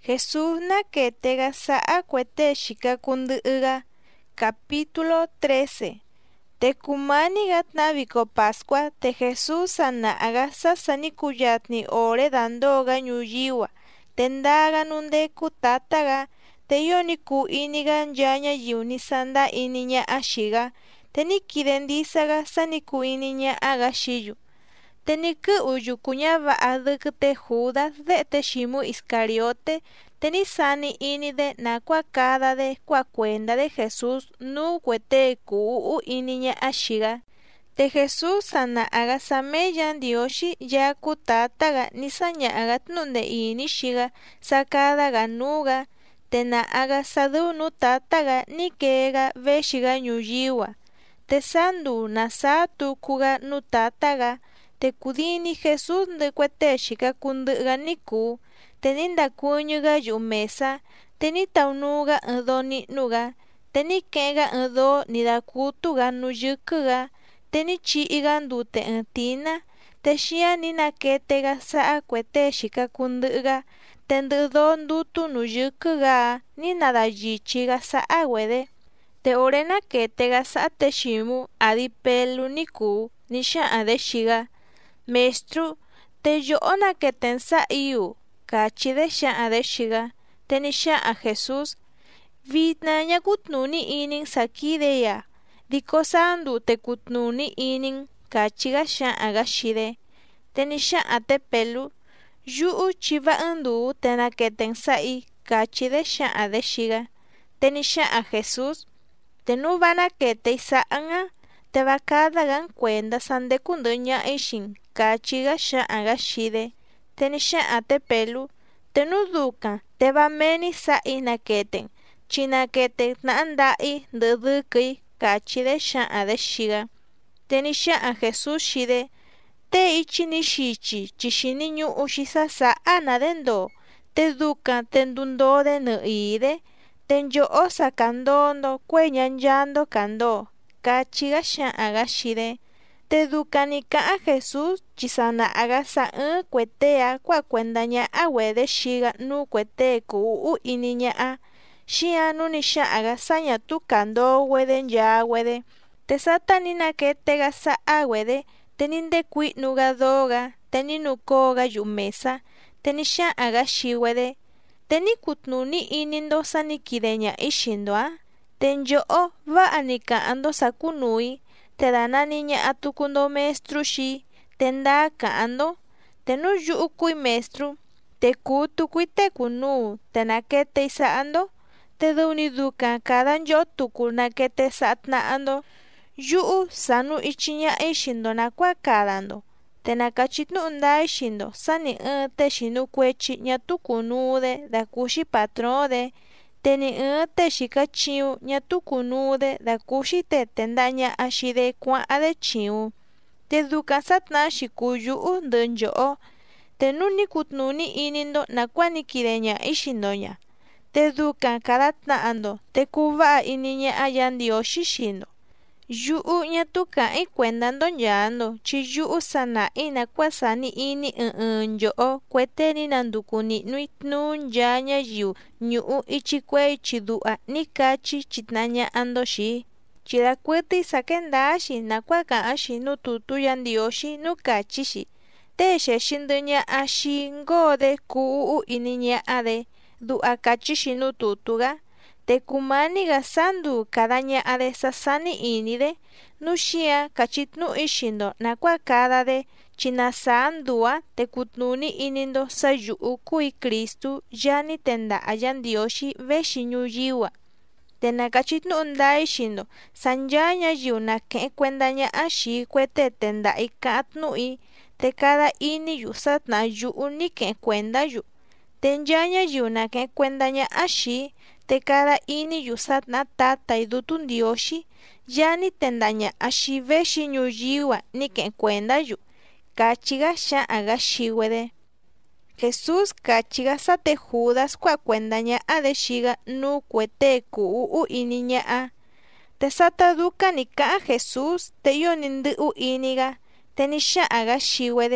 Jesús naketega sa'a kuete xikakundu'uga. Capítulo 13. Tekumaniga tnaviko Pascua te Jesús sana'aga sasanikuyatni ore dandoga ñuyiwa. Tendaga nundeku tataga. Teyoniku iniga nyaña yuni sanda iniña ashiga. Tenikidendisaga saniku iniña agashiyu. Teniku uyukuña va'adukte Judas de te Shimu Iscariote, tenisani inide na kuakada de kuakuenda de Jesús nu kuete ku'u iniña ashiga. Te Jesús sana aga sameyan dioshi ya kutataga nisaña aga tnunde ini shiga sakada ganuga, tena aga sadunu tataga nikega veshiga ñuyiwa. Te sandu nasatu kuga nu tataga. Te kudini Jesús de kuete xikakundu'uga niku, teninda kuñuga yu'u mesa, tenitaunuga do ni'nuga, tenikega do nidakutuga nuyukuga, tenichi'iga ndute tina, texia ninaketega sa'a kuete xikakundu'uga, tendu'u ndutu nuyukuga ninadayichiga sa'a wede. Te ore naketega sa'a te Ximu adi pelu niku nixa'a de xiga. Maestru, te yo'o naketen sa'iyu, kachi de xa'a de xiga, teni xa'a Jesús, vitna ñakutnuni inin sakideya, diko sandu te kutnuni inin, kachiga xa'aga xide, teni xa'a te pelu, yu'u chiva'andu te naketen sa'i, kachi de xa'a de xiga, teni xa'a Jesús, te nu va nakete isa'anga, te bakadagan kuenda sande kunduña ixin, kachiga xa'aga xide, teni xa'a te pelu, te nu dukan te bameni sa'i naketen, chinakete tna'anda'i ndudukui, kachide xa'a de xiga, teni xa'a Jesús xide, te ichi nixichi chixini ñu'u xisasa'ana dendo, te dukan te ndundode nu'ide, te nyo'o sakandondo kueñanyando kando, kachiga xa'aga xide. Te dukani ka'a Jesús chisana'aga sa'ɨn kuetea kuakuendaña'a wede xiga nu kuete ku'u iniña'a, xia nuni xa'aga sañatu kando wede nya wede, te satani naketega sa'a wede, teninde kui'nuga doga, teninukoga yu'u mesa, teni xa'aga xi wede, teni kutnuni inindo sanikideña ixindo'a, te nyo'o va'ani ka'ando sakunui, te dananiña'a tukundo maestru xi, te nda ka'ando, te nu yu'u kui maestru, te ku tukui te kunu, te nakete isa'ando, te duni dukan kada nyo'o tuku nakete sa'atna'ando, yu'u sanu ichiña ixindo nakuakadando, te nakachitnu'u nda ixindo sani te xinu kuechi ñatu kunude dakuxi patrode, te ni te xikachiu ñatu kunude dakuxi te tendaña'a xide kua'ade chiu, te dukan satna xikuyu'u ndɨ nyo'o, te nuni kutnuni inindo nakuanikideña ixindoña, te dukan kada tna'ando te kuva'a iniña'a yandioxi xindo. Yu'u ñatu ka'i kuendando nyando chi yu'u sana'i nakuasani ini nyo'o kueteni nanduku ni'nui tnu nya ñayiu ñu'u ichi kue ichi du'a nikachi chitnaña'ando xi, chidakuiti sakendaxi nakuaka'axi nu tutu yandioxi nu kachixi, te xexinduña'a xi ngode ku'u iniña'ade du'a kachixi nu tutuga, te kumaniga sandu kadaña'ade sasani inide, nu xia kachitnu ixindo nakuakadade chinasandua te kutnuni inindo sayu'u kui Kristu yani tenda'a yandioxi vexi ñuyiwa, te nakachitnu'u nda ixindo sanya ñayiu nake'e kuendaña'a xi kuete tenda'i ka'atnu'i, te kada iniyu satna'a yu'u nike'e kuendayu, te nya ñayiu nake'e kuendaña'a xi, te kada iniyu satna'a tatai dutu ndioxi yani tendaña'a xi vexi ñuyiwa nike'e kuendayu, kachiga xa'aga xi wede. Jesús kachiga sate Judas kuakuendaña'ade xiga nu kuete ku'u iniña'a, te sata dukani ka'a Jesús te yoni ndɨ'u iniga, te ni xa'aga xi wede,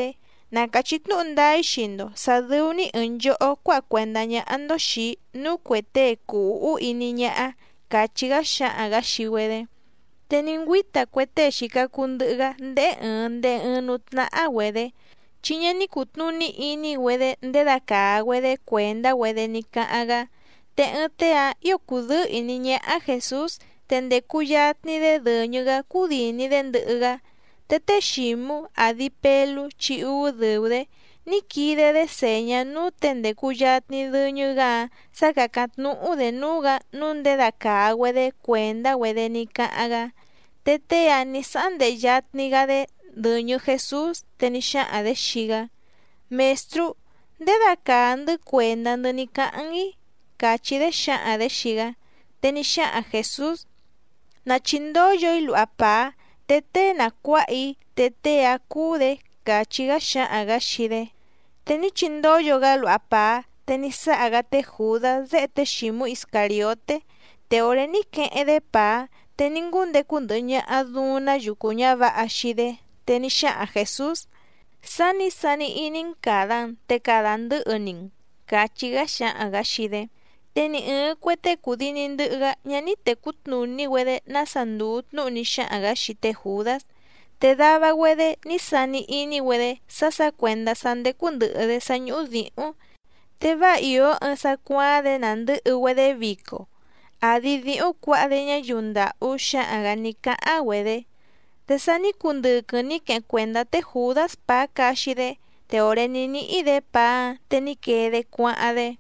nakachitnu ndai xindo saduni yo'o kua kuenda ña'ando xi nu kuete ku'u ini ña'a kachiga xa'aga xiwede. Te ningüita kuete xikakundu'uga nde'e nutna'a wede chiña nikutnuni ini wede ndedaka wede kuenda wede nika'aga te'tea io kudɨ ini ña'a Jesús te ndeku yatnide dɨñɨga kudinide ndɨ'ɨga te ximu adi pelu chi'u dɨvɨde nikidede seña nu te ndeku yatni dɨñɨga sakakatnu'ude nuga nu ndedakawede kuenda wede nika'aga te tea ni sa'a nde'e yatnigade dɨñɨ Jesús te ni xa'ade xiga: Mestru, ndedakandɨ kuendandɨ nika'angi, kachide xa'ade xiga. Te ni xa'a Jesús: nachindoyoi lu'a paa te tee nakua'i te tea kude, kachiga xa'aga xide. Te ni chindoyoga lu'a paa te ni sa'aga te Judas se'e te Ximu Iscariote te ore ni ke'ede paa te ni nkundeku ndɨ'ɨ ña'a duna yuku ñava'a xide. Te ni xa'a Jesús: sani inin kadan te kada ndɨ'ɨ-nin, kachiga xa'aga xide. Te ni ɨɨn kuete kudini ndɨ'ɨga ña ni tekutnuni-wede nasa ndutnu'u ni xa'aga xi te Judas te dava-wede ni sani ini-wede sakuenda sa ndeku ndɨ'ɨde sañu'u di'un te va io ɨɨn sakuade nandɨ'ɨ-wede viko adi di'un kua'ade ñayiu nda'u xa'aga nika'an-wede te sa ni kundɨkɨ ni ke'en kuenda te Judas paa kaxide te ore ni ni'ide paa te ni keede kua'ade.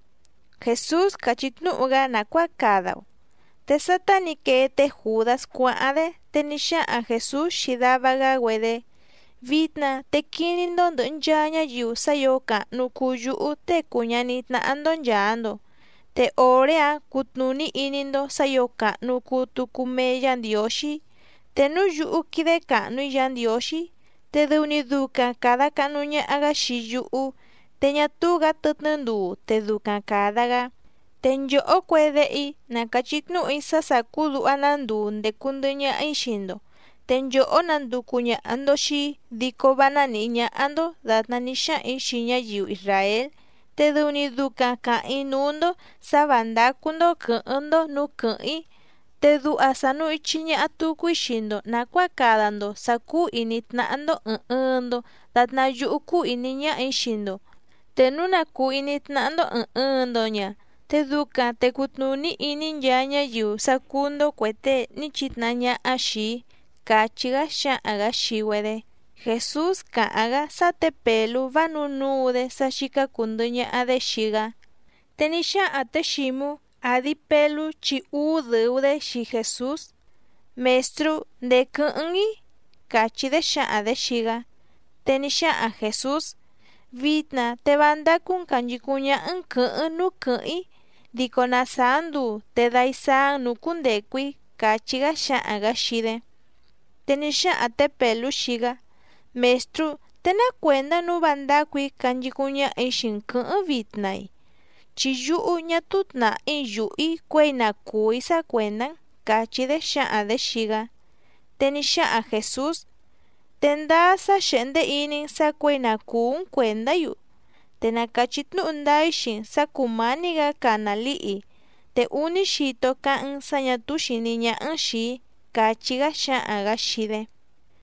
Jesús kachitnu'uga nakua kadao te sata ni kee te Judas kua'ade te ni xa'a Jesús xi davaga-wede: vitna te kinindo ndɨ'ɨ nchaa ñayiu sayo ka'nu kuu yu'u te kuñanitna'ando nchaando te ore-a kutnuni inindo sayo ka'nu kuu tuku mee Yandióxi te nu yu'u kide ka'nui Yandióxi te dɨvni dukan kada ka'nu ña'aga xi yu'u te ñatuga tɨtnɨ nduu te dukan kadaga. Te nyo'o kuede'i nakachitnu'i sa sakudu'va nanduu ndeku ndɨ'ɨ ña'i xindo te nyo'o nanduku ña'ando xi diko va nani'i ña'ando datna ni xa'i xi ñayiu Israel te dɨvni dukan ka'in nuundo sava ndakundo kɨ'ɨndo nu kɨ'ɨn te du'a sanu ichi ña'a tukui xindo nakua kadando sakuu initna'ando ɨɨndo datna yu'u kuu ini ña'i xindo te nu nakuu initna'ando ɨɨndo ña te dukan te kutnuni ini nchaa ñayiu sakundo kuete ni chitna ña'a xi, kachiga xa'aga xiwede. Jesús ka'aga sa te pelu va nunuude sa xikakundɨ ña'ade xiga. Te ni xa'a te Ximu adi pelu chi'u dɨvɨde xi Jesús: mestru, ¿nde kɨ'ɨn-i? kachide xa'ade xiga. Te ni xa'a Jesús: vitna te va ndakun kanchikuña'ın kɨ'ɨn nu kɨ'ɨn-i diko nasaa nduu te dai saa nu kundekui, kachiga xa'aga xide. Te ni xa'a te pelu xiga: mestru, te nakuenda nu va ndakui kanchikuña'i xinkɨ'ɨn vitnai chi yu'u ñatutna'i yu'i kue'i nakui sakuendan, kachide xa'ade xiga. Te ni xa'a Jesús: te ndaa sa xe'nde inin sa kue'i nakuun kuendayu te nakachitnu'u ndai xin sa kumaniga kana li'i te uni xito ka'ın sa ñatu xini ña'ın xi, kachiga xa'aga xide.